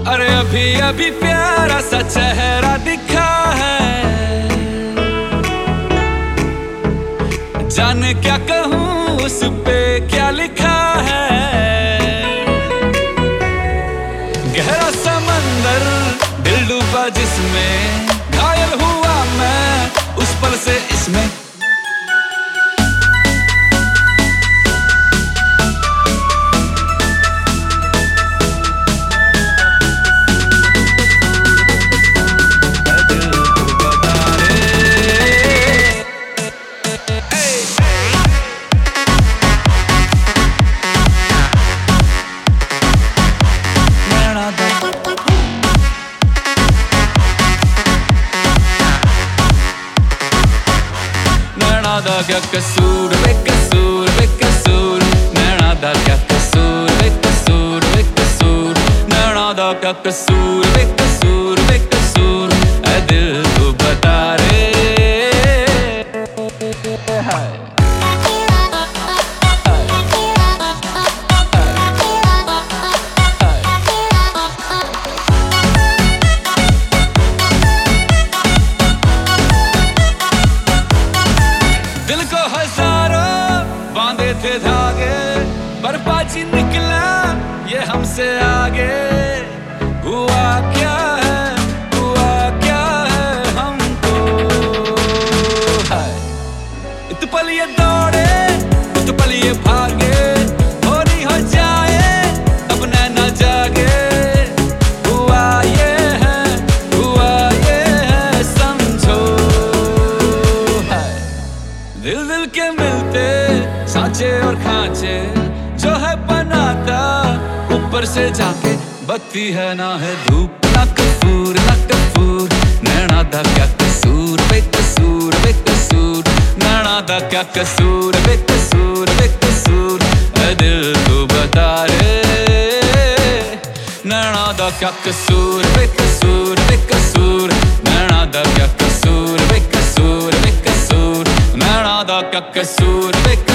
अरे अभी अभी प्यारा सा चेहरा दिखा है, जाने क्या कहूँ उस पे क्या लिखा है। गहरा समंदर दिल डूबा जिसमें, घायल हुआ मैं उस पल से इसमें। नैना दा क्या कसूर बेकसूर बेकसूर, नैना दा क्या कसूर बेकसूर बेकसूर, नैना दा क्या कसूर बेकसूर बेकसूर, ऐ दिल तू बता रे। दिल को हजारों बांधे थे धागे, पर बाजी निकला ये हमसे आगे। हुआ क्या है हमको, इत पल ये दौड़े इत पल ये भागे, होनी हो जाए अब नैना जागे। हुआ ये है समझो, दिल दिल के मिलते सांचे और खांचे, जो है बनाता ऊपर से जाके। बत्ती है ना है धूप ना कपूर ना कपूर, नैना दा क्या कसूर बेकसूर बेकसूर, नैना दा क्या कसूर बेकसूर बेकसूर, ऐ दिल तू बता रे। नैना दा क्या कसूर बेकसूर बेकसूर, नैना दा क्या कसूर बेकसूर बेकसूर, नैना दा क्या कसूर बेकसूर।